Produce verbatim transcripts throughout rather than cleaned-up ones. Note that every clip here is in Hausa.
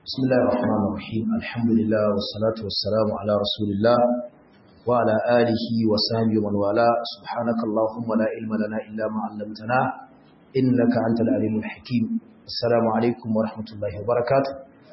بسم الله الرحمن الرحيم الحمد لله والصلاة والسلام على رسول الله وعلى آله وصحبه ومن والاه سبحانك اللهم لا علم لنا إلا ما علمتنا إنك أنت العليم الحكيم السلام عليكم ورحمة الله وبركاته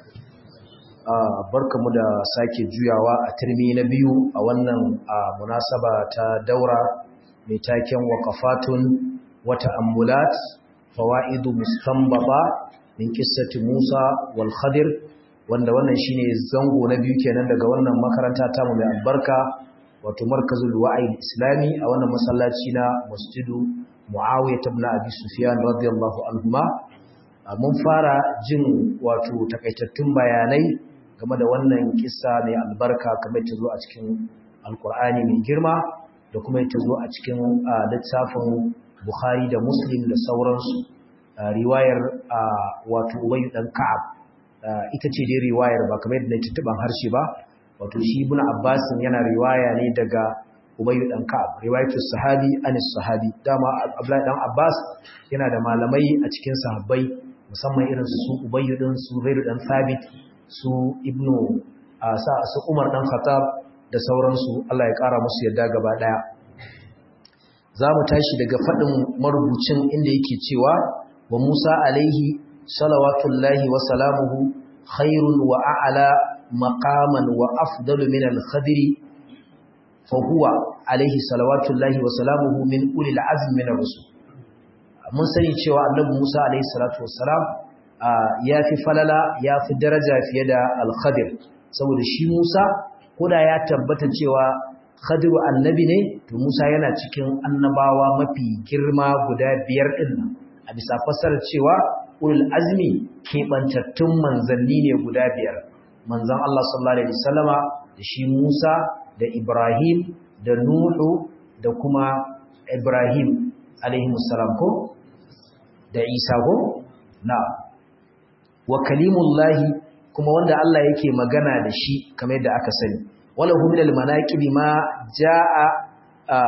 barkamu da sake juyawa a turmi na biyu a wannan munasaba ta daura mai taken waqafatun wa ta'ammulat fawaidu mustanbata min qissati Musa wal Khadir wanda wannan shine zango na biyu kenan daga wannan makaranta ta mu mai albarka wato markazul wa'id islami a wannan masallaci na Masjidu Muawiyah ibn Abi Sufyan radiyallahu anhuma mun fara jin wato takaitattun bayanai game da wannan kissa mai albarka kamar ta zo a cikin alkur'ani mai girma da kuma ta zo a cikin littafin Bukhari da Muslim da sauransu riwayar wato Ubay dan Ka'ab ita ce dai riwayar ba kamar yadda nake tuban harshe ba wato shi Ibn Abbas yana riwaya ne daga Ubay dan Ka'ab riwayatu sahabi anis sahabi dama Abdullah dan Abbas yana da malamai a cikin sahabbai musamman irin su Ubay din su Zaid dan Thabit su Ibnu sa su Umar dan Khattab da sauransu Allah ya kara musu yadda gaba daya zamu tashi daga fadin marubucin inda yake cewa wa Musa alaihi salawatullahi wa salamuhu khairun wa a'la maqaman wa afdalu min al-khadri fa huwa alaihi salawatullahi wa salamuhu min ulil azmi min ar-rusul mun sani cewa annabi Musa alaihi salatu wassalam yafi falala yafi daraja fiye da al-Khadir saboda shi Musa koda ya tabbata cewa Khadiru annabi ne to Musa yana cikin annabawa mafi girma guda biyar din nan a bisa fassarar cewa ulul azmi kebantattun manzanni ne guda biyar manzon Allah sallallahu alaihi wasallama da shi Musa da Ibrahim da Nuhu da kuma Ibrahim alaihi salam ko da Isa ko na wa kalimullahi kuma wanda Allah yake magana da shi kamar yadda aka sani wala hu minal manaqib ma jaa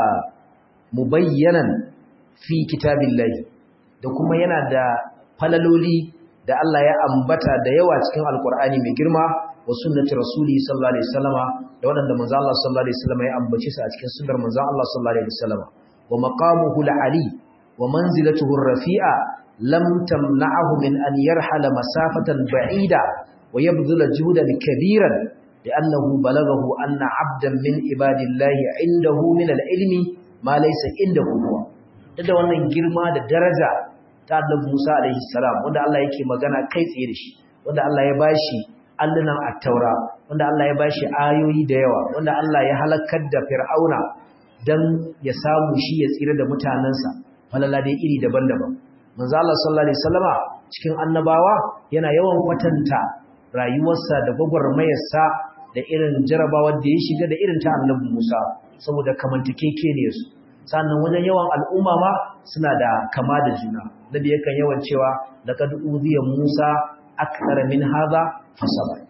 mubayyanan fi kitabillahi da kuma yana da falaloli da Allah ya ambata da yawa cikin alkur'ani mai girma wa sunnati rasuli sallallahu alaihi wasallama da wanda manzo Allah sallallahu alaihi wasallama ya ambace su a cikin sunnar manzo Allah sallallahu alaihi wasallama wa maqamuhu al-ali wa manzilatuhu ar-rafi'a lam tamna'hu min an yarhala masafatan ba'ida wa yabdhula juhdan kabiran li'annahu balaghahu anna 'abdan min ibadillahi 'indahu min al-ilmi ma laysa 'indahu da wannan girma da daraja ta Annabi Musa alaihi salam wanda Allah yake magana kai tsaye da shi wanda Allah ya bashi allunan at-taura wanda Allah ya bashi ayoyi da yawa wanda Allah ya halakar da Fir'auna dan ya samu shi ya tsira da mutanansa falala dai iri daban-daban manzo Allah sallallahu alaihi wasallama cikin annabawa yana yawan kwatanta rayuwarsa da gwagwarmayarsa da irin jarabawar da ya shiga da irin ta Annabi Musa saboda kamantakekeniyarsu sannan wajen yawan al'umma ma suna da kama da juna nabi yakan yawan cewa laqad uziya Musa akthara min hadha fasaba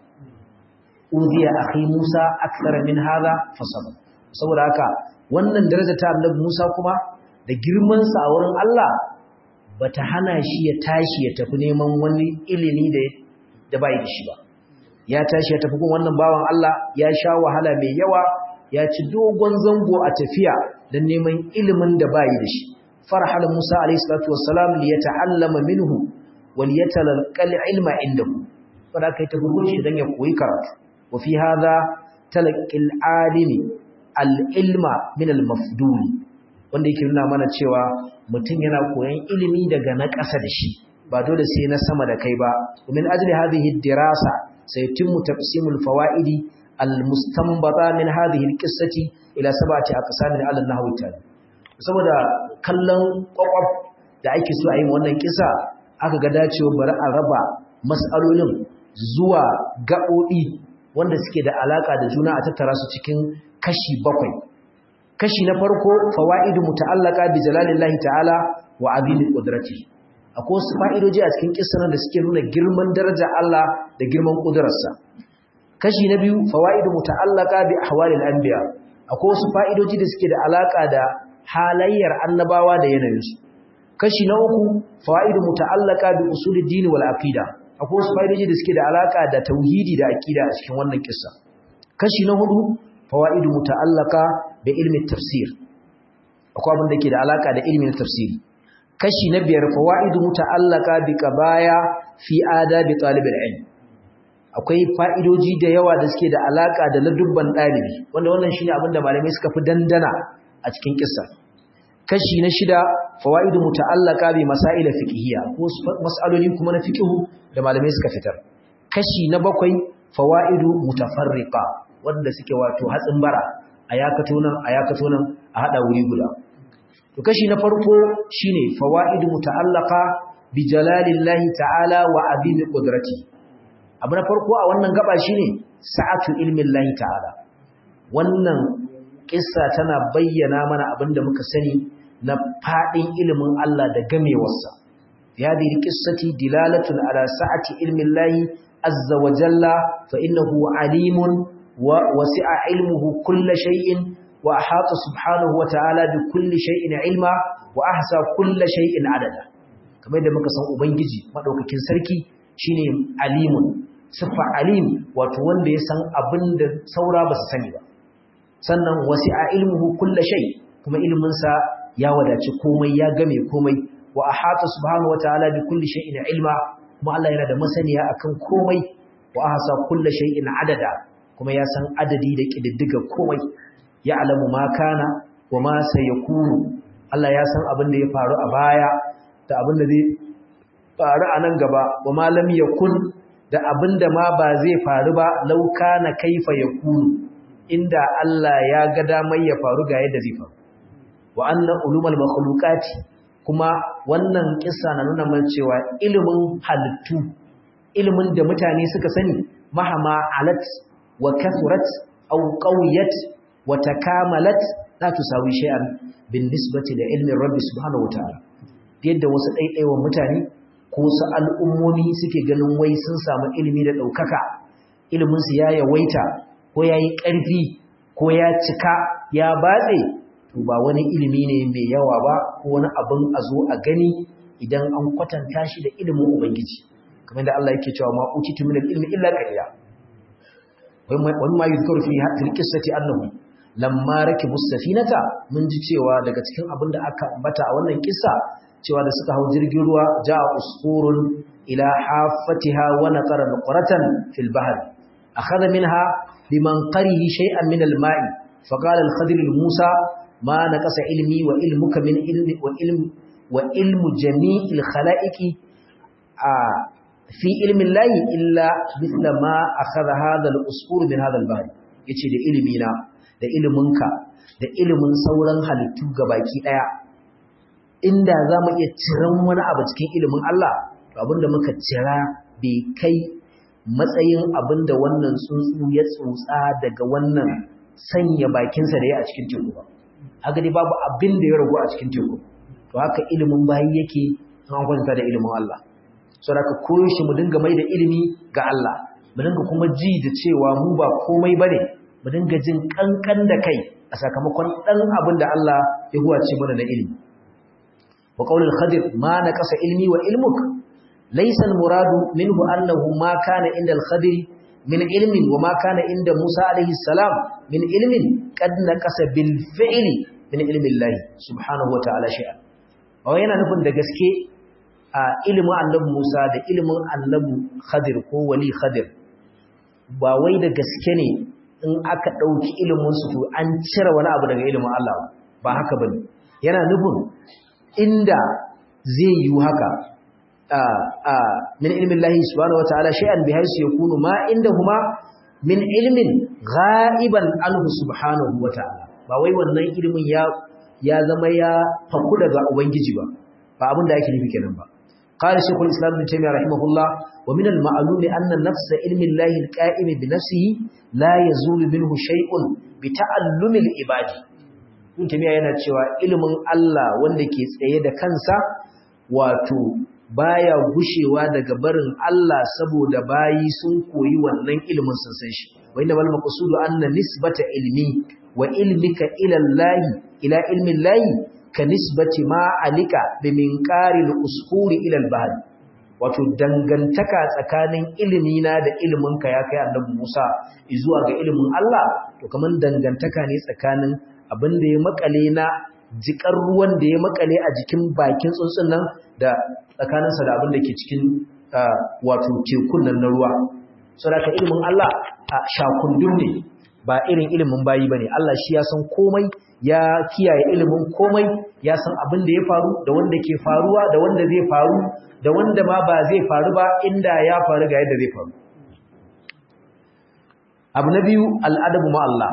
uziya akhi Musa akthara min hadha fasaba saboda haka wannan daraja ta Annabi Musa kuma da girman sa a wurin Allah bata hana shi ya tashi ya tafi neman wani ilimi da da bai da shi ba ya tashi ya tafi gun wannan bawan Allah ya sha wahala mai yawa ya ci dogon zango a tafiya dan neman ilimin da bai da shi farhal Musa alayhi salatu wassalam li yata'allama minhu wal yatalaqal ilma indahu fara kai ta gurin shi dan ya koyi karatu wa fi hadha talaqil alimi al ilma min al mafdul wanda yake nuna mana cewa mutum yana koyon ilimi daga na ƙasa da shi ba dole sai na sama da kai ba min ajli hadhihi dirasa saytimmu taqsimul fawaidi al-mustanbata min hadhihi al-qissati ila sab'ati aqsamin ala an-nahwi tali saboda kallon kwakwaf da ake so a yi wannan kisa aka ga dacewa bari a raba mas'alolin zuwa gaɓoɓi wanda suke da alaka da juna a tattara su cikin kashi bakwai kashi na farko fawaidu muta'allaka bi jalalillahi ta'ala wa azimi qudratihi akwai wasu fa'idoji a cikin kissan da suke nuna girman daraja Allah da girman kudrarsa kashi na biyu fawaidu muta'allaka bi ahwalil anbiya akwai wasu fa'idoji da suke da alaka da halayyar annabawa da yanayinsu kashi na uku fawaidu muta'allaka bi usuluddin wal aqida akwai wasu fa'idoji da suke da alaka da tauhidi da aqida a cikin wannan kissa kashi na hudu fawaidu muta'allaka da ilmin tafsir akwai abin da ke da alaka da ilmin tafsiri kashi na biyar fawaidu muta'allaka bi qabaya fi adabi talibil ilm akwai fa'idoji da yawa da suke da alaka da ladubban dalibi wanda wannan shine abin da malamai suka fi dandana a cikin kissa kashi na shida fawaidu muta'allaka bi masail fiqhiyya ko mas'aloli kuma na fiqhu da malamai suka fitar kashi na bakwai fawaidu mutafarriqa wanda suke wato hatsin bara ayakato nan ayakato nan a hada wuri guda to kashi na farko shine fawaidu muta'allaka bi jalalillahi ta'ala wa azimi qudrati abu na farko a wannan gaba shine sa'atu ilmi llahi ta'ala wannan kissa tana bayyana mana abinda muka sani na fadin ilimin Allah da gamewarsa ya hadhihi qissati dilalatun ala sa'ati ilmi llahi azza wa jalla fa innahu alimun wa wasi'a ilmuhu kull shay'in wa ahata subhanahu wa ta'ala bi kulli shay'in ilma wa ahsa kull shay'in adada kamar da muka san ubangiji madaukakin sarki shine alimun sifa alim wato wanda ya san abinda saura ba su sani ba sannan wasi'a ilmuhu kull shay kuma ilmin sa ya wadaci komai ya game komai wa ahata subhanahu wa ta'ala bi kulli shay'in ilma kuma Allah yana da masaniya akan komai wa ahsa kull shay'in adada kuma ya san adadi da kididdiga komai ya alamu ma kana wa ma sayakunu Allah ya san abin da ya faru a baya da abin da zai faru a nan gaba wa ma lam yakun da abin da ma ba zai faru ba law kana kaifa yakunu inda Allah ya ga damar ya faru ga yadda zai faru wa anna ulumul makhluqati kuma wannan kissa na nuna mana cewa ilimin halittu ilimin da mutane suka sani mahama alat wa kathurat aw qawiyat wa takamalat la tusawi shay'an bin nisbati da ilmin rabbi subhanahu wataala yadda wasu daidaiwan mutane ko su al'ummomi suke ganin wai sun samu ilimi da daukaka ilimin su ya yawaita ko yayi karfi ko ya cika ya batse to ba wani ilimi ne mai yawa ba ko wani abin a zo a gani idan an kwatanta shi da ilimin ubangiji kamar da Allah yake cewa ma utitu min al-ilmi illa qalila wani ma yuzkaru fi hadhihi qissati annahu lamma rakibu safinata mun ji cewa daga cikin abin da aka ambata a wannan kissa cewa da suka hau jirgin ruwa jaa usfurun ila hafatiha wa naqara nuqratan fil bahr akhadha minha bimanqarihi shay'an min al-ma'i faqala al-khadir li-musa ma naqasa ilmi wa ilmuka min ilmi wa ilm wa ilmu jami'il khalaiqi a fi ilmi llahi illa mithla ma akhadha hadha al-usfur min hadha al-bahr yace da ilmi na da iliminka da ilimin sauran halittu gabaki daya inda zamu iya ciran wani abu cikin ilimin Allah to abinda muka cira bai kai matsayin abinda wannan tsuntsu ya tsotsa daga wannan sanya bakinsa da ya a cikin teku ba haka dai babu abin da ya ragu a cikin teku to haka ilimin bayi yake an kwanta da ilimin Allah saboda ka koyo shi mu dinga mai da ilimi ga Allah mu dinga kuma ji da cewa mu ba komai bane mu dinga jin kankan da kai a sakamakon dan abin da Allah ya huwace mana na ilimi wa qaulul khadir ma naqasa ilmi wa ilmuk laysa al muradu minhu annahu ma kana inda al khadir min ilmin wa ma kana inda Musa alayhi salam min ilmin qad naqasa bil fi'li min ilmi Allah subhanahu wa ta'ala shay'an wa yana nufin da gaske a ilimin annabi Musa da ilimin annabi Khadir ko wali Khadir ba wai da gaske ne in aka dauki ilimin su to an cire wani abu daga ilimin Allah ba haka bane yana nufin inda zai yi haka a a min ilmi Allah subhanahu wataala shay'an bi haythu yakunu ma indahuma min ilmin ghaiban anhu subhanahu wataala ba wai wannan ilimin ya ya zama ya faku daga ubangiji ba ba abin da yake nufi kenan ba قال شيخ الإسلام ابن تيمية رحمه الله ومن المعلوم أن نفس علم الله القائم بنفسه لا يزول منه شيء بتعلم العباد ابن تيمية yana cewa ilimin Allah wanda ke tsaye da kansa wato baya gushewa daga barin Allah saboda bayi sun koyi wannan ilimin sun san shi wa inna wal maqsudu anna nisbata ilmi wa ilmika ila Allah ila ilmi Allah ka nisbati ma alika bi minqari al-usfuri ila al-bahr wato dangantaka tsakanin ilimi na da ilimin ka ya kai annabi Musa zuwa ga ilimin Allah to kaman dangantaka ne tsakanin abin da ya makale na jikar ruwan da ya makale a jikin bakin tsuntsun nan da tsakaninsa da abin da ke cikin wato tekun nan na ruwa saboda ilimin Allah shakundum ne ba irin ilimin bayi bane Allah shi ya san komai ya kiyaye ilimin komai ya san abin da ya faru da wanda ke faruwa da wanda zai faru da wanda ma ba zai faru ba inda ya faru ga yadda zai faru abu na biyu al'adabu ma Allah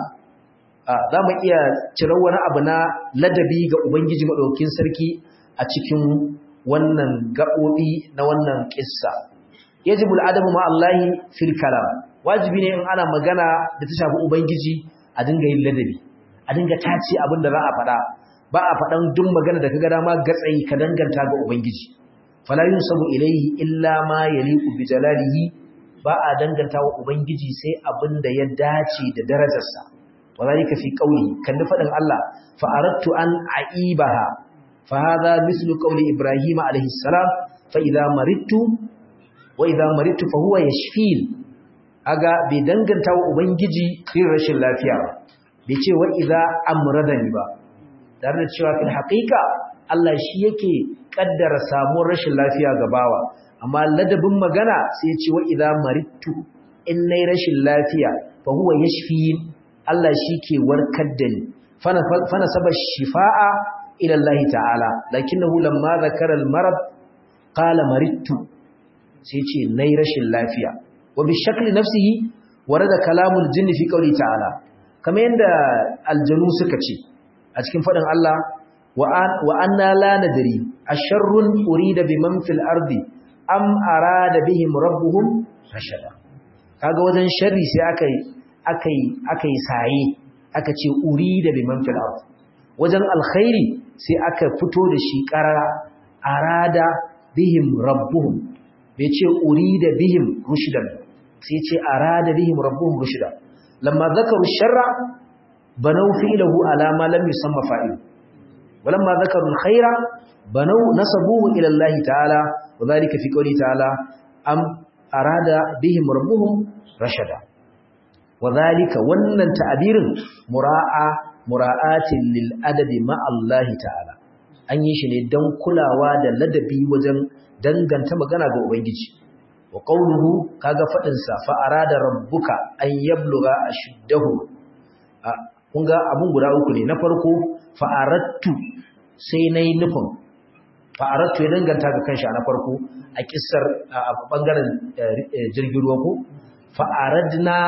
za mu iya cirar wani abu na ladabi ga Ubangiji Maɗaukin Sarki a cikin wannan gaɓoɓi na wannan ƙissa. Yajibu al'adabu ma Allahi fil kalam. Wajibi ne in ana magana da ta shafi Ubangiji a dinga yin ladabi, a dinga tace abin da za a faɗa. Ba a faɗan duk magana da ka ga dama gatsayi ka danganta ga Ubangiji. Fala yunsabu ilaihi illa ma yaliqu bi jalalihi. Ba a danganta wa Ubangiji sai abin da ya dace da darajarsa. وذلك في قوله كان فدن الله فأردت أن أعيبها فهذا مثل قول إبراهيم عليه السلام فإذا مرضت وإذا مرضت فهو يشفين aga bai danganta wa ubangiji irin rashin lafiya ba bai ce wa idza amradani ba tare da cewa fil haqiqa Allah shi yake kaddara samuwar rashin lafiya ga bawa amma ladabin magana sai ya ce wa idza maridtu in nayi rashin lafiya fa huwa yashfin Allah shi ke warkar da ni fana saba shifa'a ila Allah ta'ala lakinnahu lamma zakara al-marad qala maridtu sai ce nayi rashin lafiya wa bi shakli nafsihi warada kalamul jinni fi qawli ta'ala kamar yanda aljanu suka ce a cikin fadin Allah wa anna la nadri asharrun urida biman fil ardi am arada bihim rabbuhum rashada kaga wajen sharri sai aka yi akai akai saye aka ce urida biman fil ard wajen alkhairi sai aka fito da shi qarara arada bihim rabbuhum bai ce urida bihim rushdan sai ce arada bihim rabbuhum rushda lamma zakaru sharra banaw fi'lahu ala ma lam yusamma fa'il walamma zakaru alkhaira banaw nasabuhu ila Allah ta'ala wadhalika fi qawli ta'ala am arada bihim rabbuhum rashada wadhalika wannan ta'abirin mura'a mura'atin lil adabi ma Allah ta'ala an yi shi ne dan kulawa da ladabi wajen danganta magana ga ubangiji wa qawluhu kaga fadin sa fa arada rabbuka an yabluga ashuddahu kun ga abun guda uku ne na farko fa aradtu sai nayi nufin fa aradtu ya danganta ga kanshi a na farko a kissar a bangaren jirgin ruwa ko fa aradna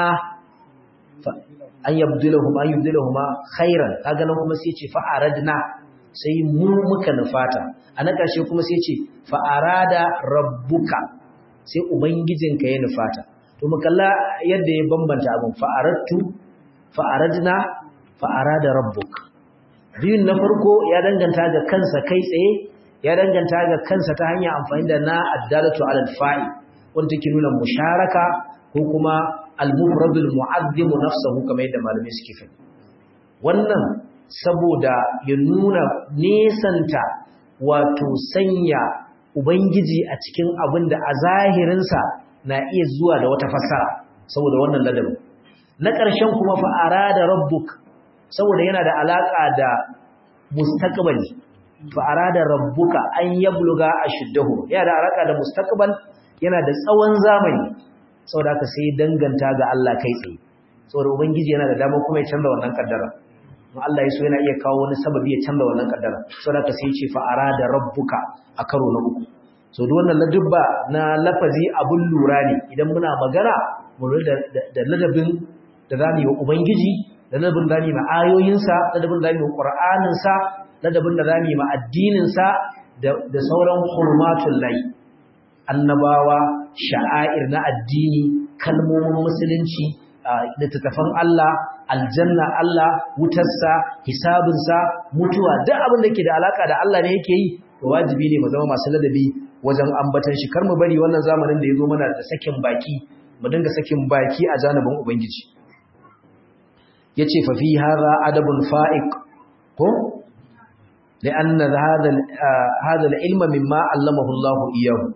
an yabdilahum an yabdilahuma khairan kaga nan kuma sai ce fa aradna sai mu muka nufata ana karshe kuma sai ce fa arada rabbuka sai ubangijinka ya nufata to mukalla yadda ya bambanta abun fa aradtu fa aradna fa arada rabbuk biyun na farko ya danganta ga kansa kai tsaye ya danganta ga kansa ta hanyar amfani da na addalatu ala alfa'i wanda take nuna musharaka ko kuma al-mufradul mu'azzimu nafsuhu kamar yadda malamai suke faɗi wannan saboda ya nuna nesanta wato sanya ubangiji a cikin abin da a zahirinsa na iya zuwa da wata fassara saboda wannan ladabin na ƙarshen kuma fa arada rabbuk saboda yana da alaka da mustaqbali fa arada rabbuka an yabluga ashuddahu yana da alaka da mustaqbal yana da tsawon zamani saboda haka sai danganta ga Allah kai tsaye saboda ubangiji yana da dama kuma ya canza wannan kaddara in Allah ya so yana iya kawo wani sababi ya canza wannan kaddara saboda haka sai ya ce fa arada rabbuka a karo na uku so duk wannan ladubba na lafazi abun lura ne idan muna magana mu da da ladabin da zamu yi wa ubangiji da ladabin da zamu yi ma ayoyinsa ladabin da zamu yi wa qur'aninsa ladabin da zamu yi ma addininsa da da sauran hurmatul lahi annabawa sha'air na addini kalmomin musulunci littattafan Allah aljanna Allah wutarsa hisabinsa mutuwa duk abin da ke da alaka da Allah ne yake yi to wajibi ne mu zama masu ladabi wajen ambatan shi kar mu bari wannan zamanin da yazo mana da sakin baki mu dinga sakin baki a janibin ubangiji yace fa fi hadha adabun fa'iq ko لأن هذا هذا العلم مما علمه الله إياه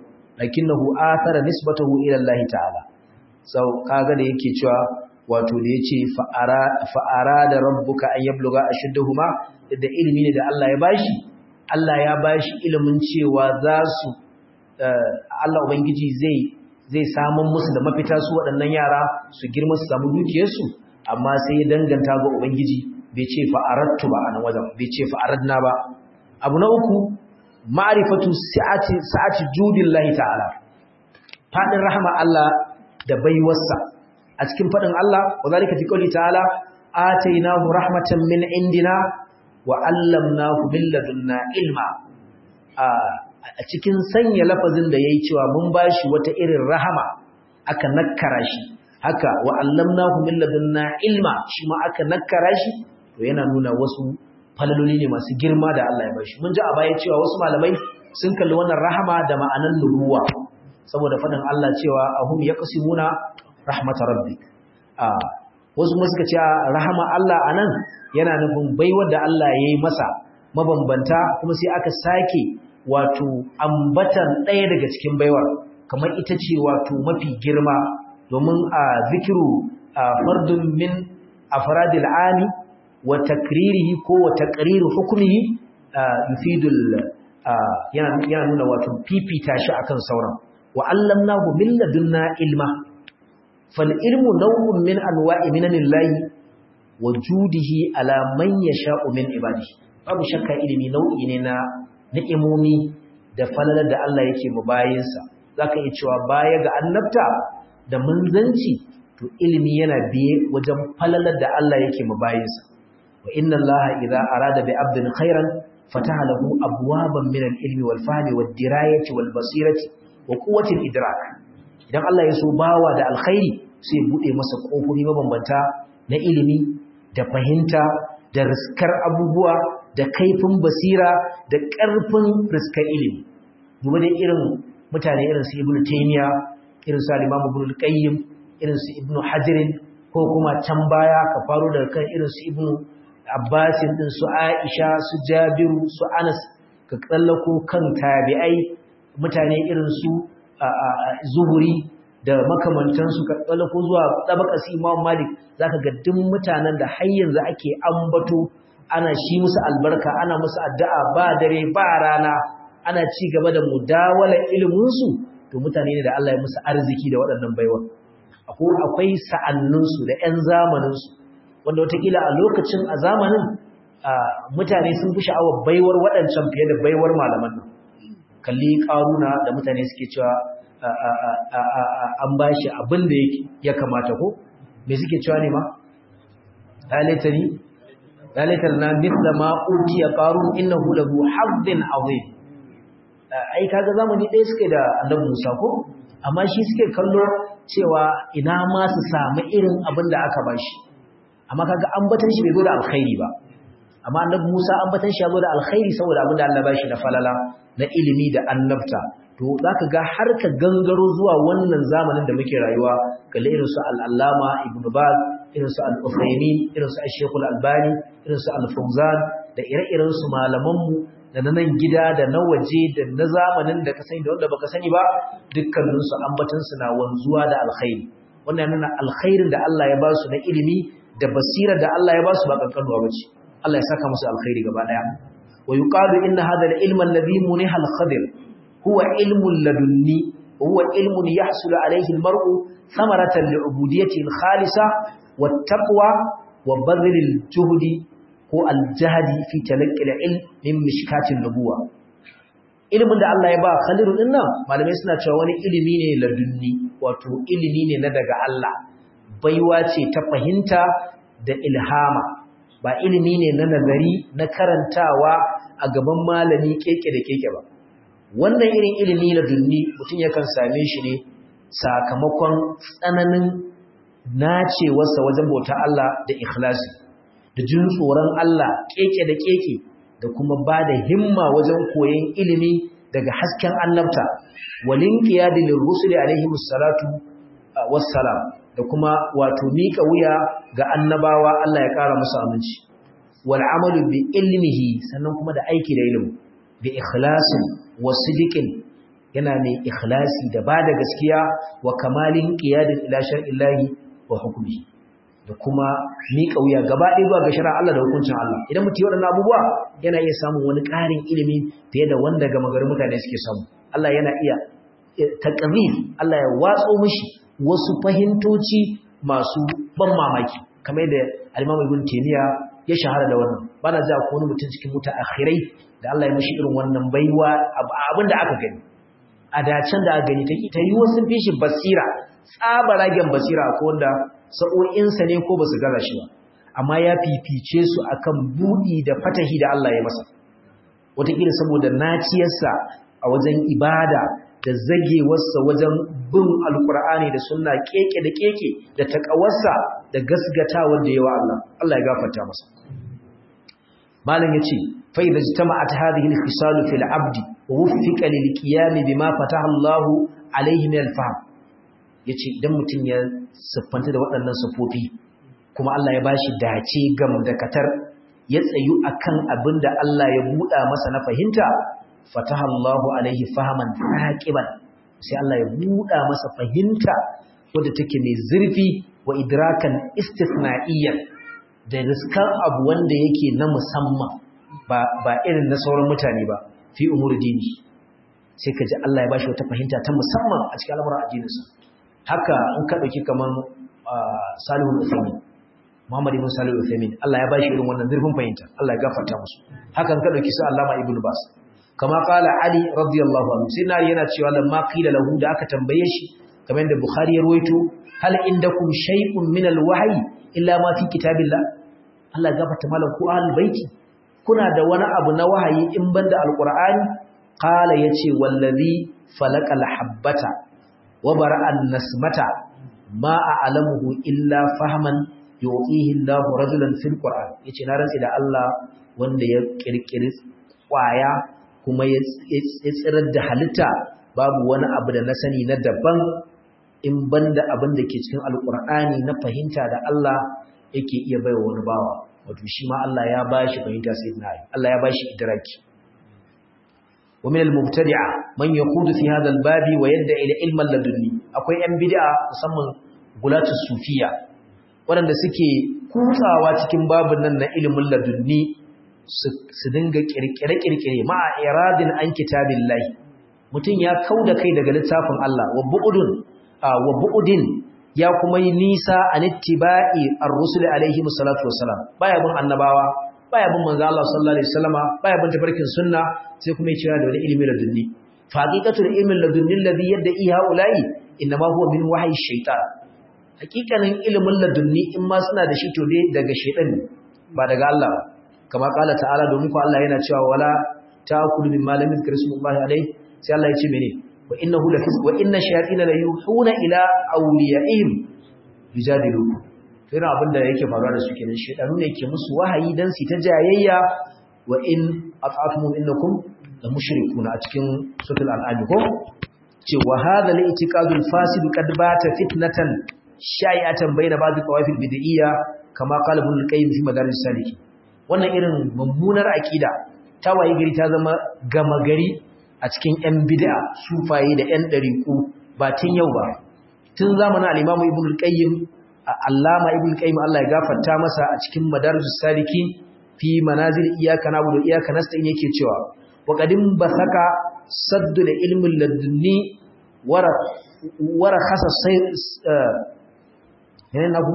lakinnahu athara nisbatahu ila Allah ta'ala sau kaga da yake cewa wato da yace fa'ara fa'ara da rabbuka an yabluga ashuddahuma da ilimi ne da Allah ya bashi Allah ya bashi ilimin cewa za su Allah ubangiji zai zai samun musu da mafita su waɗannan yara su girma su samu dukiyarsu amma sai ya danganta ga ubangiji bai ce fa'arattu ba anan wajen bai ce fa'aradna ba abu na uku ma'rifatu sa'ati sa'ati judillahi ta'ala fadin rahama Allah da baiwarsa a cikin fadin Allah wa zalika fi qawli ta'ala atainahu rahmatan min indina wa allamnahu min ladunna ilma a cikin sanya lafazin da yayi cewa mun bashi wata irin rahama aka nakkara shi haka wa allamnahu min ladunna ilma shi ma aka nakkara shi to yana nuna wasu falaloli ne masu girma da Allah ya bashi mun ji a baya cewa wasu malamai sun kalli wannan rahama da ma'anan nubuwa saboda fadin Allah cewa ahum yaqsimuna rahmatar rabbik a wasu kuma suka ce rahama Allah anan yana nufin baiwar da Allah yayi masa mabambanta kuma sai aka sake wato ambatan ɗaya daga cikin baiwar kamar ita ce wato mafi girma domin a zikiru fardun min afradil ami wa takririhi ko wa taqriru hukmihi yufidul yana yana nuna wato fifita shi akan sauran wa allamnahu min ladunna ilma fal ilmu naw'un min anwa'i minanillahi wa judihi ala man yasha'u min ibadihi babu shakka ilimi nau'i ne na ni'imomi da falalar da Allah yake mu bayinsa zaka iya cewa baya ga annabta da munzanci to ilimi yana biye wajen falalar da Allah yake mu bayinsa wa inna Allah idza arada bi 'abdin khairan fataha lahu abwaban min al-ilmi wal fahmi wad dirayati wal basirati wa quwwati al-idrak idan Allah ya so bawa da alkhairi sai ya bude masa kofofi mabambanta na ilimi da fahimta da riskar abubuwa da kaifin basira da ƙarfin riskar ilimi duba da irin mutane irin su Ibn Taymiyyah irin su Imam Ibn al-Qayyim irin su Ibn Hajar ko kuma can baya ka faro daga kan irin su Ibn Abbas din su Aisha su Jabiru su Anas ka tsallako kan tabi'ai mutane irin su Zuhuri da makamantansu ka tsallako zuwa tabaqas Imam Malik zaka ga duk mutanen da har yanzu ake ambato ana shi musu albarka ana musu addu'a ba dare ba rana ana ci gaba da mudawala ilimin su to mutane ne da Allah ya musu arziki da waɗannan baiwa akwai akwai sa'annin su da ƴan zamanin su wanda watakila a lokacin a zamanin mutane sun fi sha'awar baiwar waɗancan fiye da baiwar malaman nan kalli ƙaruna da mutane suke cewa an ba shi abin da ya kamata ko me suke cewa ne ma ɗalitari ɗalitar na misla ma utiya ƙarun innahu lahu haddin azim ai kaga zamani ɗaya suke da annabi Musa ko amma shi suke kallo cewa ina ma su samu irin abin da aka ba shi amma kaga ambatan shi bai zo da alkhairi ba amma annabi Musa ambatan shi ya zo da alkhairi saboda abin da Allah ba shi na falala na ilimi da annabta to zaka ga har ka gangaro zuwa wannan zamanin da muke rayuwa kalle irin su al-Allama Ibn Baz irin su al-Uthaymeen irin su Sheikh al-Albani irin su al-Fawzan da ire-iren su malaman mu da nan gida da na waje da na zamanin da ka sani da wanda baka sani ba dukkanin su ambatan su na wanzuwa da alkhairi wannan nuna alkhairin da Allah ya ba su na ilimi da basira da Allah ya ba su ba kankanuwa bace Allah ya saka musu alkhairi gaba daya wa yuqalu inna hadha al-ilma alladhi muniha al-khadir huwa ilmun ladunni wa huwa ilmun yahsulu alayhi al-mar'u thamaratan li'ubudiyyati al-khalisa wat-taqwa wa badl al-juhdi ko al-jahdi fi talaqqi al-ilm min mishkatin nubuwa ilmin da Allah ya ba Khaliru din nan malamai suna cewa wani ilimi ne ladunni wato ilimi ne na daga Allah baiwa ce ta fahimta da ilhama ba ilimi ne na nazari na karantawa a gaban malami keke da keke ba wannan irin ilimi na dunni mutum yakan same shi ne sakamakon tsananin nacewarsa wajen bauta Allah da ikhlasi da jin tsoron Allah keke da keke da kuma ba da himma wajen koyon ilimi daga hasken annabta walin qiyadi lirrusuli alaihimus salatu wassalam da kuma wato mika wuya ga annabawa Allah ya kara musu aminci wal amalu bi ilmihi sannan kuma da aiki da ilimi bi ikhlasin wa sidiqin yana mai ikhlasi da bada gaskiya wa kamalin qiyadin ila shar'illahi wa hukmi da kuma miƙa wuya gaba ɗaya zuwa ga shari'ar Allah da hukuncin Allah idan mutum ya waɗannan abubuwa yana iya samun wani ƙarin ilimi fiye da wanda gama garin mutane suke samu Allah yana iya taqrir Allah ya watso mishi wasu fahimtoci masu ban mamaki kamar da al-Imam Ibn Taymiyyah ya shahara da wannan bana za ku wani mutum cikin mutaakhirai da Allah ya mishi irin wannan baiwa abin da aka gani a dacen da aka gani ta yi wasu fishi basira tsabaragen basira ko wanda sa'o'insa ne ko basu gaza shi ba amma ya fifice su akan budi da fatahi da Allah ya masa wataƙila saboda naciyarsa a wajen ibada da zagewarsa wajen bin alkur'ani da sunna keke da keke da takawarsa da gasgatawar da yawa Allah Allah ya gafarta masa malam yace fa idza jama'at hadhihi al-khisal fi al-'abd wa wuffiqa lil-qiyam bima fataha Allah alayhi min al-fahm yace idan mutun ya siffanta da waɗannan sifofi kuma Allah ya bashi dace gam da katar ya tsayu akan abinda Allah ya buɗa masa na fahimta fataha Allahu alaihi fahaman taqiban sai Allah ya buɗa masa fahimta wadda take mai zurfi wa idrakan istithna'iyyan da riskan abu wanda yake na musamman ba ba irin na sauran mutane ba fi umur dini sai kaji Allah ya bashi wata fahimta ta musamman a cikin al'amuran addininsa haka in ka dauki kaman Salihul Uthaymin Muhammad ibn Salihul Uthaymin Allah ya bashi irin wannan zurfin fahimta Allah ya gafarta musu hakan ka dauki su Allama Ibn Bas kama kala Ali radiyallahu anhu sai na yana cewa lamma qila lahu da aka tambaye shi kamar da Bukhari ya ruwaito hal indakum shay'un min al-wahyi illa ma fi kitabillah Allah ya gafarta malam ku ahlul baiti kuna da wani abu na wahayi in banda alqur'ani qala yace wallazi falaqal habbata wa bara'an nasmata ma a'lamuhu illa fahman yu'tihi Allahu rajulan fil qur'an yace na rantsi da Allah wanda ya kirkiri kwaya kuma ya tsirar da halitta babu wani abu da na sani na daban in banda abin da ke cikin alkur'ani na fahimta da Allah yake iya baiwa wani bawa wato shi ma Allah ya bashi fahimta sayyidina Ali Allah ya bashi idraki wa min al-mubtadi'a man yaqudu fi hadha al-bab wa yad'a ila ilman ladunni akwai yan bid'a musamman gulatus sufiya waɗanda suke kutsawa cikin babun nan na ilimin ladunni su dinga kirkire-kirkire ma'a iradin an kitabillahi mutum ya kauda kai daga littafin Allah wa bu'udun wa bu'udin ya kuma yi nisa an ittiba'i ar-rusul alaihi wassalatu wassalam baya bin annabawa baya bin manzo Allah sallallahu alaihi wasallama baya bin tafarkin sunna sai kuma ya cewa da wani ilimi ladunni fa haqiqatul ilmi ladunni alladhi yad'i haula'i inma huwa min wahyi shaytan haqiqanin ilimin ladunni in ma suna da shi to dai daga shaytan ba daga Allah ba kama kala ta'ala domin ko Allah yana cewa wala ta'kulu mimma lam yuzkar ismullahi alayhi sai Allah ya ce mene wa innahu la fisq wa inna shayatina la yuhuna ila awliyaihim yujadilu to ina abinda yake faruwa da su kenan shedanu ne ke musu wahayi dan su ta jayayya wa in at'atum innakum la mushrikuna a cikin suratul an'am ko ce wa hadha al-i'tiqadul fasid qad bata fitnatan shay'atan bayna ba'd qawafil bid'iyya kama qala ibn al-qayyim fi madaris salikin wannan irin mummunar akida ta waye gari ta zama gama gari a cikin ƴan bid'a sufaye da ƴan dariku ba tun yau ba tun zamanin al-Imam Ibn al-Qayyim Allama Ibn al-Qayyim Allah ya gafarta masa a cikin Madarijus Salikin fi manazil iyyaka na'budu wa iyyaka nasta'in yake cewa wa qadim basaka saddu ilmul ladunni wara wara khasa sai yana nabu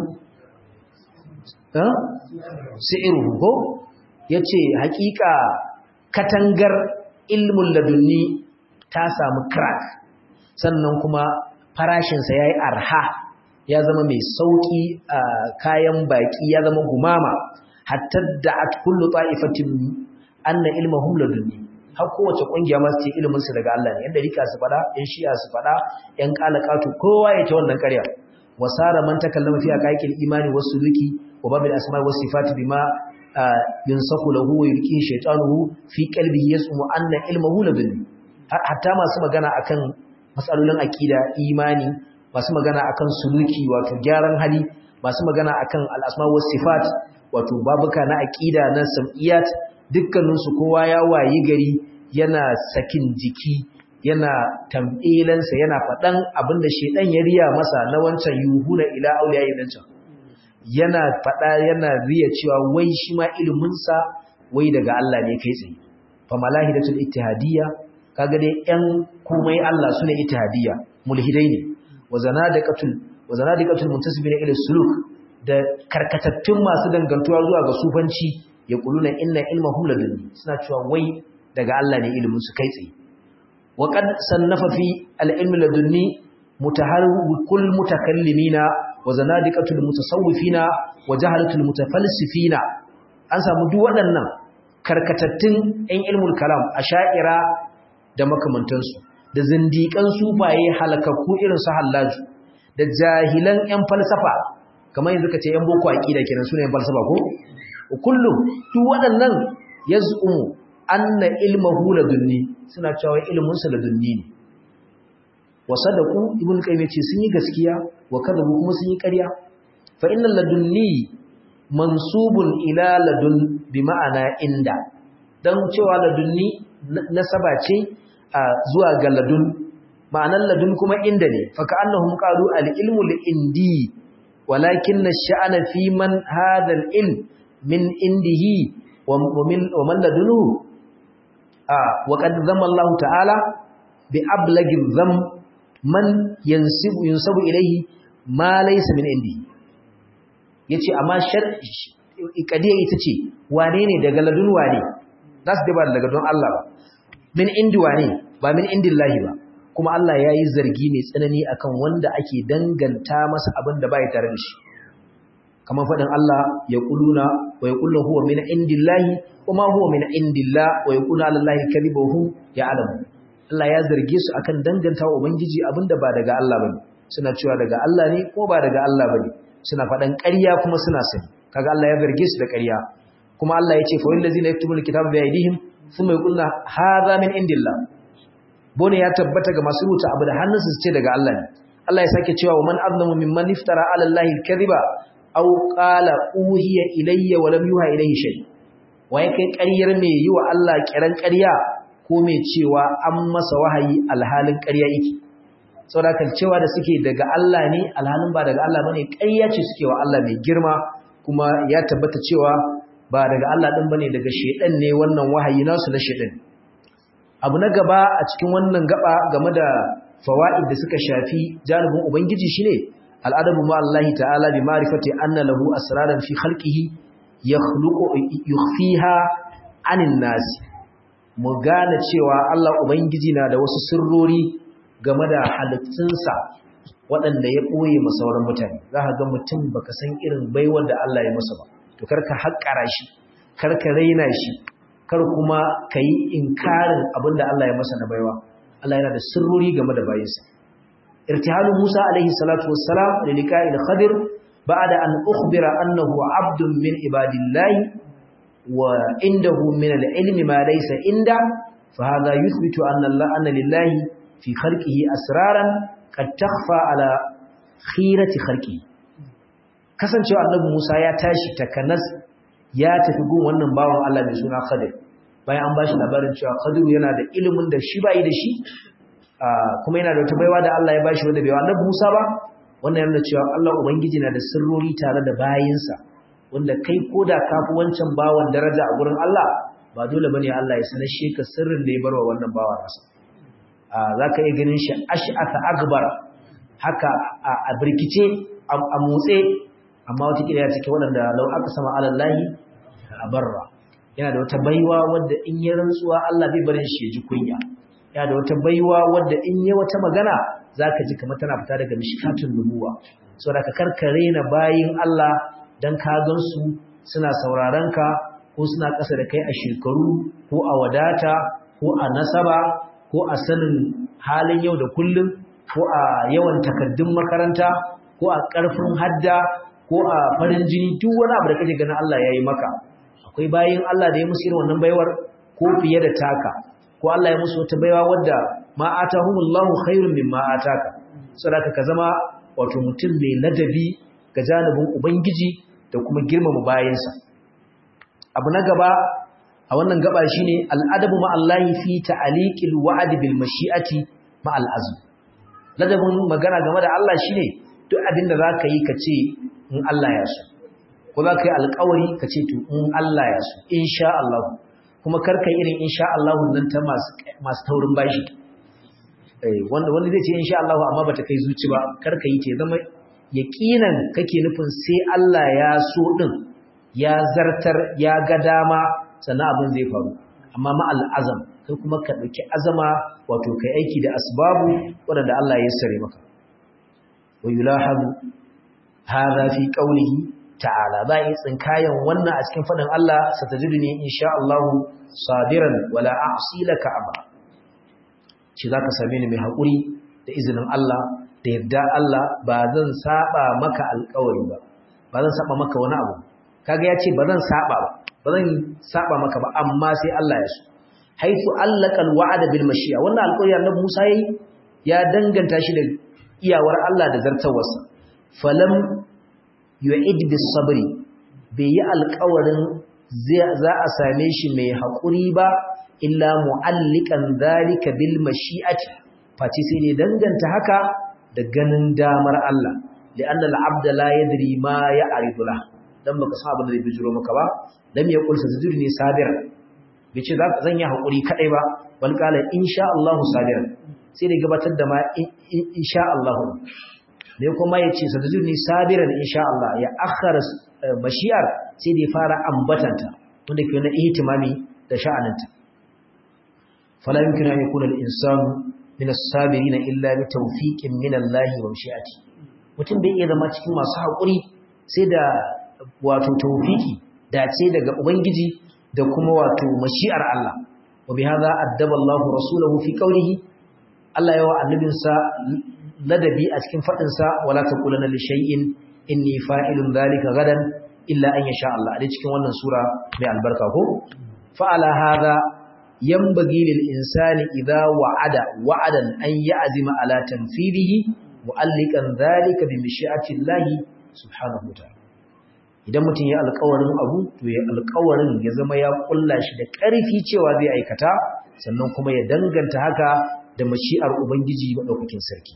si'iruhu ko yace hakika katangar ilmul ladunni ta samu crack sannan kuma farashin sa yayi arha ya zama mai sauki kayan baki ya zama gumama hatta da'at kullu ta'ifatin anna ilmuhum ladunni har kowace kungiya ma su ce ilmin su daga Allah ne yanda rika su fada yan shi'a su fada yan kalakatu kowa ya ce wannan ƙarya wasara man takallama fi aqaiqil imani was-suluki wa babil asma'i was-sifati bima yunsaku lahu wa yulqi shaytanuhu fi qalbihi yasmu anna ilmuhu ladunni hatta masu magana akan masalolin aqida imani masu magana akan suluki wato gyaran hali masu magana akan al-asma' was-sifat wato babuka na aqida na sam'iyat dukkanin su kowa ya wayi gari yana sakin jiki yana tambilansa yana faɗan abinda shedan ya riya masa na wancan yuhuna ila auliya idan can yana faɗa yana riya cewa wai shi ma ilimin sa wai daga Allah ne kai tsaye fa malahidatul ittihadiyya kaga dai ƴan komai Allah sune ittihadiyya mulhidai ne wa zanadiqatul wa zanadiqatul muntasibina ila suluk da karkatattun masu dangantuwa zuwa ga sufanci ya kuluna inna ilmahum ladunni suna cewa wai daga Allah ne ilimin su kai tsaye wa qad sannafa fi al-ilm ladunni mutaharrikul mutakallimina wa zanadiqatul mutasawwifina wa jahalatul mutafalsifina an samu duk waɗannan karkatattun ɗan ilmul kalam asha'ira da makamantansu da zindiƙan sufaye halakakku irin su hallaju da jahilan ƴan falsafa kamar yanzu kace ƴan boko aqida kenan sune ƴan falsafa ko kullum duk waɗannan yaz'umu anna ilmuhu ladunni suna cewa ilmun sa ladunni ne wa sadaqu ibn qayyim yace sun yi gaskiya wa kadabu kuma sun yi ƙarya fa innal ladunni mansubun ila ladun bi ma'ana inda dan cewa ladunni nasaba ce zuwa ga ladun ma'anar ladun kuma inda ne fa ka'annahum qalu al-ilmu li-indi walakin ash-sha'na fi man hadha al-ilm min indihi wa min wa man ladunhu wa qad dhamma Allah ta'ala bi ablaghi dham man yansibu yunsabu ilayhi ma laysa min indihi yace amma shar'i kadiya ita ce wane ne daga ladun wane zasu da ba daga don Allah ba min indi wane ba min indillahi ba kuma Allah yayi zargi mai tsanani akan wanda ake danganta masa abin da bai tare da shi kamar fadin Allah ya kuluna wa yaqulu huwa min indillahi kuma huwa min indillah wa yaqulu ala allahi kadhibuhum ya'lamu Allah ya zarge su akan danganta wa ubangiji abinda ba daga Allah bane suna cewa daga Allah ne ko ba daga Allah bane suna fadan ƙarya kuma suna sani kaga Allah ya zarge su da ƙarya kuma Allah ya ce fa wal ladzina yaktubuna kitaba bi aydihim thumma yaquluna hadha min indillah bone ya tabbata ga masu rubuta abu da hannunsu su ce daga Allah ne Allah ya sake cewa wa man azlamu mimman iftara ala allahi alkadhiba aw qala uhiya ilayya wa lam yuha ilayhi shay waye kai ƙaryar me yi wa Allah kiran ƙarya ko me cewa an masa wahayi alhalin ƙarya yake saboda kan cewa da suke daga Allah ne alhalin ba daga Allah bane ƙarya ce suke wa Allah mai girma kuma ya tabbata cewa ba daga Allah din bane daga shedan ne wannan wahayi nasu na shedan abu na gaba a cikin wannan gaba game da fawaid da suka shafi janibin ubangiji shine al'adabu ma Allah ta'ala bi ma'rifati anna lahu asraran fi khalqihi yakhluqu yukhfiha 'anil nas mu gane cewa Allah ubangiji na da wasu sirrori game da halittunsa waɗanda ya ɓoye ma sauran mutane za ka ga mutum baka san irin baiwar da Allah ya masa ba to karka haƙƙara shi karka raina shi kar kuma ka yi inkarin abin da Allah ya masa na baiwa Allah yana da sirrori game da bayinsa irtihalu Musa alaihi salatu wassalam da liqa'il Khadir ba'da an ukhbira annahu 'abdun min ibadillahi wa indahu min al-ilmi ma laysa inda fa hadha yuthbitu anna Allah anna lillahi fi khalqihi asraran qad takhfa ala khirati khalqihi kasancewa annabi Musa ya tashi takanas ya tafi gun wannan bawan Allah mai suna Khadir bayan an bashi labarin cewa Khadir yana da ilimin da shi bai da shi kuma yana da wata baiwa da Allah ya bashi wanda bai wa annabi Musa ba wannan yana cewa Allah ubangiji na da sirrori tare da bayinsa wanda kai koda kafi wancan bawan daraja a gurin Allah ba dole bane Allah ya sanar shi ka sirrin da ya barwa wannan bawan nasa zaka iya ganin shi ash'atha akbar haka a birkice a motse amma wata kila ya cike waɗanda lau aka sama alallahi a barra yana da wata baiwa wadda in yi rantsuwa Allah bai barin shi ya ji kunya yana da wata baiwa wadda in yi wata magana zaka ji kamar tana fita daga mishkatun nubuwa saboda ka karkare na bayin Allah dan ka gansu suna sauraron ka ko suna ƙasa da kai a shekaru ko a wadata ko a nasaba ko a sanin halin yau da kullum ko a yawan takaddun makaranta ko a ƙarfin hadda ko a farin jini duk wani abu da kake ganin Allah ya yi maka akwai bayin Allah da ya musu irin wannan baiwar ko fiye da taka ko Allah ya musu wata baiwa wadda ma atahumullahu khairun mimma ataka saboda ka zama wato mutum mai ladabi ga janibin ubangiji da kuma girmama bayinsa abu na gaba a wannan gaba shine al'adabu ma'allahi fi ta'liqil wa'd bil mashi'ati ma'al azm. Ladabin magana game da Allah shine duk abinda zaka yi kace in Allah ya so, ko zaka yi alƙawari kace to in Allah ya so insha Allah, kuma karka irin insha Allah nan ta masu masu taurin bashi, eh wanda wanda zai ce insha Allah amma bata kai zuci ba, karka yi ce zama yaqinan kake nufin sai Allah ya so din ya zartar ya ga dama sannan abin zai faru, amma ma'al azam kai kuma ka dauki azama wato kai aiki da asbabu wanda Allah ya sare maka. wa yulahadu hadha fi qawlihi ta'ala, ba yi tsinkayan wannan a cikin fadin Allah satajiduni insha Allah sabiran wala a'si laka amra, shi zaka same ni mai hakuri da izinin Allah da yarda Allah, ba zan saba maka alƙawari ba, ba zan saba maka wani abu. Kaga yace ba zan saba ba ba zan saba maka ba, amma sai Allah ya so. Haifu allaka alwa'da bil mashi'a, wannan alƙawari Annabi Musa yayi ya danganta shi da iyawar Allah da zartawarsa. Falam yu'id bis sabri, bai yi alƙawarin za a same shi mai haƙuri ba, illa mu'allikan dhalika bil mashi'ati, face sai ne danganta haka da ganin damar Allah. li'anna al-'abda la yadri ma ya'ridu lahu, dan baka san abin da zai bijiro maka ba. lam yaqul sajidni sabir, bace zan yi hakuri kadai ba, bal qala insha Allah sabir, sai da gabatar da ma insha Allah ne, kuma yace sajidni sabiran insha Allah, ya akhara mashi'ar sai da ya fara ambatanta wanda ke na ihtimami da sha'aninta. fala yumkinu an yakuna al-insanu min as-sabirin illa bi tawfiqin min Allah wa mashi'ati, mutum bai iya zama cikin masu hakuri sai da wato tawfiki, dace daga ubangiji da kuma wato mashi'ar Allah. wa bi hadha addaba Allah rasulahu fi qawlihi, Allah yawa annabinsa ladabi a cikin fadin sa wala taqulanna li shay'in inni fa'ilun dhalika gadan illa an yasha Allah, a cikin wannan sura mai albarka ko. fa ala hadha yanbaghi lil insani idha wa'ada wa'adan an ya'zima ala tanfidihi mu'allikan dhalika bi mashi'ati Allah subhanahu wa ta'ala. Idan mutum ya alƙawarin abu to ya alƙawarin ya zama ya kulla shi da ƙarfi cewa zai aikata, sannan kuma ya danganta haka da mashi'ar ubangiji madaukakin sarki.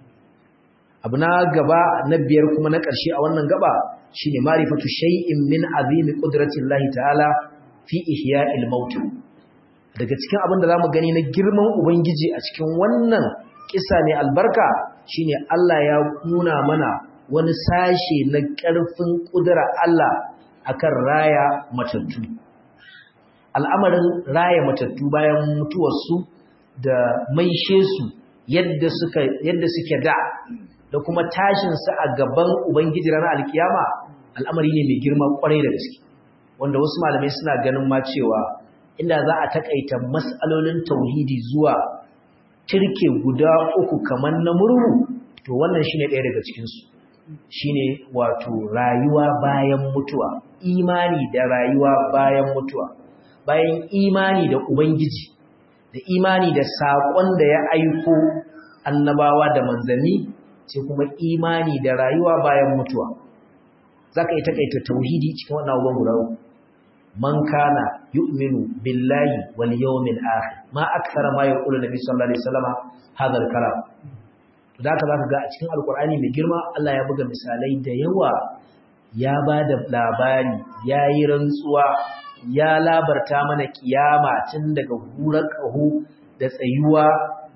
Abu na gaba na biyar kuma na ƙarshe a wannan gaba shine ma'rifatu shay'in min azimi qudratillahi ta'ala fi ihya'il maut. Daga cikin abin da zamu gani na girman ubangiji a cikin wannan kissa ne albarka shine Allah ya nuna mana wani sashe na ƙarfin ƙudura Allah akan raya matattu. Al'amarin raya matattu bayan mutuwarsu da maishe su yadda suka yadda suke da da kuma tashin su a gaban Ubangiji ranar alkiyama al'amari ne mai girma kwarai da gaske, wanda wasu malamai suna ganin ma cewa inda za a takaita mas'alolin tauhidi zuwa turke guda uku kamar na murhu, to wannan shine ɗaya daga cikin su. Shine wato rayuwa bayan mutuwa, imani da rayuwa bayan mutuwa, bayan imani da Ubangiji da imani da saƙon da ya aiko annabawa da manzanni, sai kuma imani da rayuwa bayan mutuwa. Zaka yi takaita tauhidi cikin wannan abubuwan guda uku. Man kana yu'minu billahi wal yawmil akhir, ma akthara ma yaqulu nabi sallallahu alaihi wasallam hadha al-kalam. Da haka za ka ga a cikin alkur'ani mai girma Allah ya buga misalai da yawa, ya ba da labari, ya yi rantsuwa, ya labarta mana kiyama tun daga hurar ƙaho da tsayuwa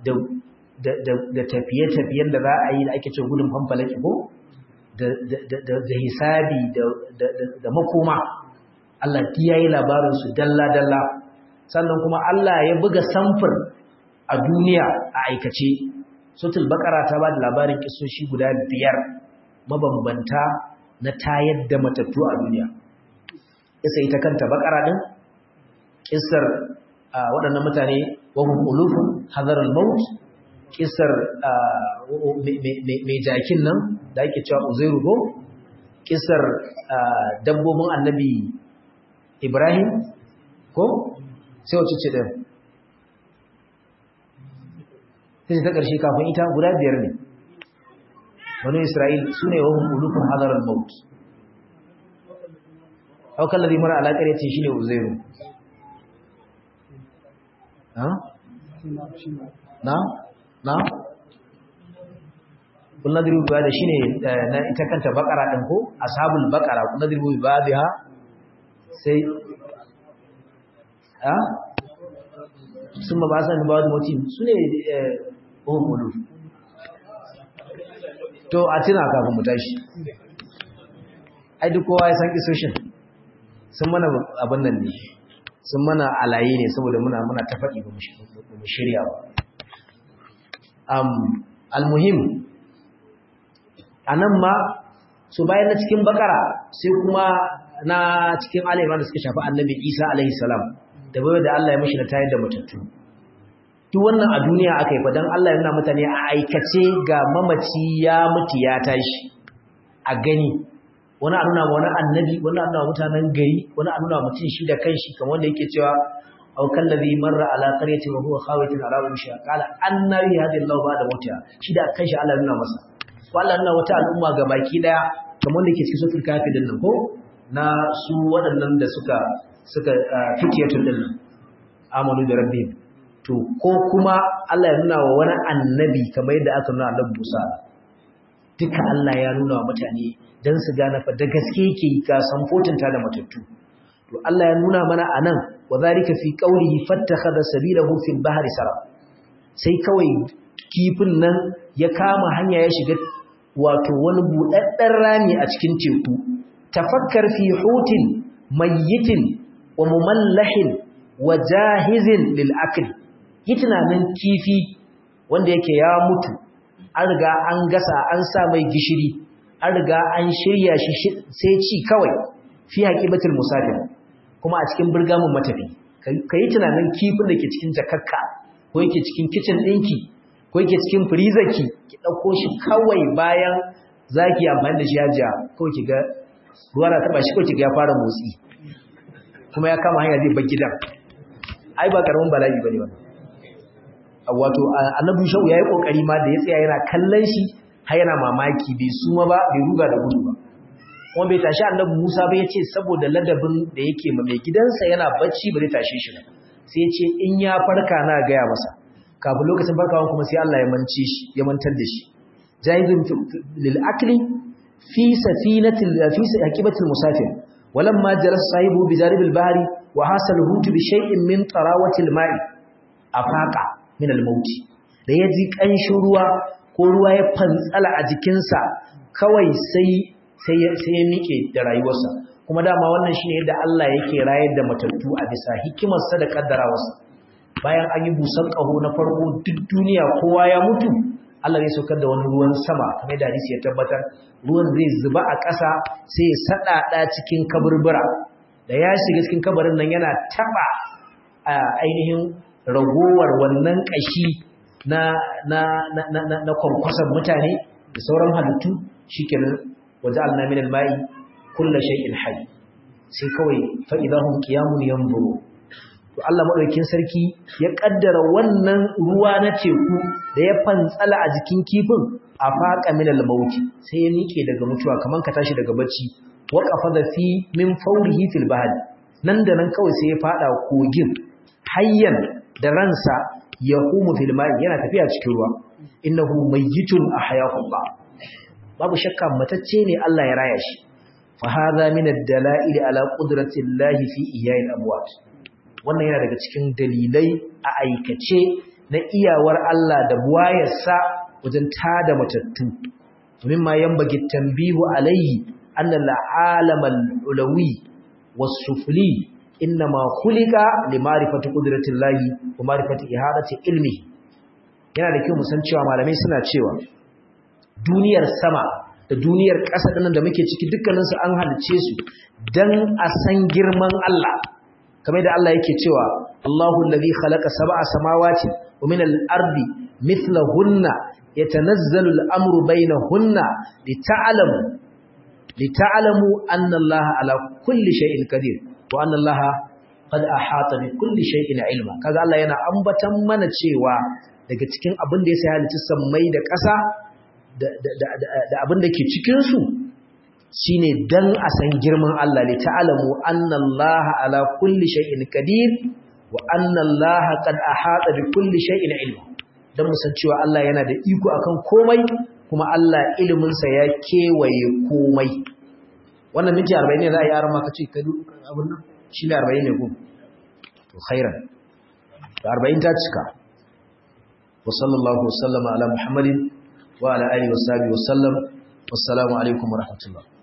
da tafiye-tafiyen da za a yi da ake ce gudun fanfalaki ko da hisabi da makoma. Allah ya yi labarinsu dalla-dalla, sannan kuma Allah ya buga samfur a duniya a aikace. Suratul Baqara ta ba da labarin kisoshi guda biyar mabambanta na tayar da matattu a duniya. Kisa ita kanta Baqara din, kisar waɗannan mutane wahum ulufun hadar al-maut, kisar mai jakin nan da ake cewa Uzairu ko, kisar dabbobin Annabi Ibrahim ko, sai wacce ce ɗaya. sai ta ƙarshe kafin ita guda biyar ne. Banu Isra'il su ne wahum ulufun hadar al-maut. Aukan ladhi mara ala qaryati shine Uzairu. ha na na kun nadribu bi da shine na ita kanta bakara din ko ashabul bakara kun nadribu bi biha sai ha sun ba san ba da mutum sune ohumulu to a tuna kafin mu tashi ai duk kowa ya san kisoshin sun mana abin nan ne sun mana alaye ne saboda muna muna ta faɗi ba mu shirya ba um almuhim anan ma su bayan na cikin bakara sai kuma na cikin alayhi da suka shafi annabi Isa alaihi salam da bai da Allah ya mishi na tayar da matattu duk wannan a duniya aka yi fa dan Allah ya nuna mutane a aikace ga mamaci ya mutu ya tashi a gani wani a nuna wani annabi wani a nuna mutanen gari wani a nuna mutum shi da kanshi kamar wanda yake cewa aw kallazi marra ala qaryatin wa huwa khawitun ala urusha qala anna yahdi Allahu ba'da mawtiha shi da kanshi Allah ya nuna masa ko Allah ya nuna wata al'umma ga baki daya kamar wanda yake cikin suratul kafir din nan ko na su waɗannan da suka suka fitiyatul din nan amanu da rabbihim to ko kuma Allah ya nuna wa wani annabi kamar yadda aka nuna Annabi Musa duka Allah ya nuna wa mutane dan su gane fa da gaske yake ka san fotunta da matattu to Allah ya nuna mana anan wa zalika fi qawlihi fattakhadha sabilahu fil bahri sara sai kawai kifin nan ya kama hanya ya shiga wato wani budadden rami a cikin teku tafakkar fi hutin mayyitin wa mumallahin wa jahizin lil akl yi tunanin kifi wanda yake ya mutu an riga an gasa an sa mai gishiri an riga an shirya shi sai ci kawai fi haqibatul musafir kuma a cikin burgamun matafi kai tunanin kifin da ke cikin jakakka ko yake cikin kitchen ɗinki ko yake cikin freezerki ki dauko shi kawai bayan zaki amfani da shi hajiya ko ki ga ruwa na taba shi ko ki ga ya fara motsi kuma ya kama hanya zai bar gidan ai ba karamin bala'i bane wannan wato annabi shau yayi kokari ma da ya tsaya yana kallon shi har yana mamaki bai suma ba bai ruga da gudu ba kuma bai tashi annabi Musa ba yace saboda ladabin da yake ma mai gidansa yana bacci ba zai tashi shi ba sai yace in ya farka na ga ya masa kafin lokacin farkawa kuma sai Allah ya mance shi ya mantar da shi jaizun lil akli fi safinati fi aqibatil musafir walamma jalas sahibu bi jaribil bahri wa hasal hutu bi shay'in min tarawatil ma'i afaqa min al-mauti da yaji kanshin ruwa ko ruwa ya fantsala a jikinsa kawai sai sai sai ya mike da rayuwarsa kuma dama wannan shine yadda Allah yake rayar da matattu a bisa hikimarsa da kaddarawarsa bayan an yi busan kaho na farko duk duniya kowa ya mutu Allah zai saukar da wani ruwan sama kamar da hadisi ya tabbatar ruwan zai zuba a ƙasa sai ya sadada cikin kaburbura da ya shiga cikin kabarin nan yana taba ainihin ragowar wannan kashi na na na na na kwankwasan mutane da sauran halittu shikenan waja'alna min al-ma'i kullu shay'in hayy sai kawai fa idahum qiyamun yanzuru to Allah madaukakin sarki ya kaddara wannan ruwa na teku da ya fantsala a jikin kifin a faqa min al-maut sai ya nike daga mutuwa kaman ka tashi daga bacci waqafa da fi min fawrihi fil bahr nan da nan kawai sai ya fada kogin hayyan da ransa ya humu fil ma'i yana tafiya cikin ruwa innahu mayyitun ahyahu Allah babu shakka matacce ne Allah ya raya shi fa hadha min ad-dala'il ala qudrati Allah fi ihya'i al-amwat wannan yana daga cikin dalilai a aikace na iyawar Allah da buwayarsa wajen tada matattu mimma yanbaghi tanbihu alayhi anna al-alam al-ulawi was-sufli innama khuliqa limarifati qudratillahi wa marifati ihadati ilmihi yana da kyau mu san cewa malamai suna cewa duniyar sama da duniyar ƙasa dinnan da muke ciki dukkanin su an halice su dan a san girman Allah kamar da Allah yake cewa Allahu allazi khalaqa sab'a samawati wa min al-ardi mithlahunna yatanazzalu al-amru bainahunna lita'lamu lita'lamu anna Allah ala kulli shay'in qadir wa anna Allah qad ahata bi kulli shay'in ilma kaga Allah yana ambatan mana cewa daga cikin abin da ya sai halitta sammai da ƙasa da da da abin da ke cikin su shine dan a san girman Allah li ta'lamu anna Allah ala kulli shay'in qadir wa anna Allaha qad ahata bi kulli shay'in ilma dan mu san cewa Allah yana da iko akan komai kuma Allah ilimin sa ya kewaye komai. Wannan minti arba'in ne za a yi arama kace kai abun nan shi ne arba'in ne ko to khairan arba'in ta cika. wa sallallahu wasallama ala muhammadin wa ala alihi wa sahbihi wa sallam. wassalamu alaikum wa rahmatullah.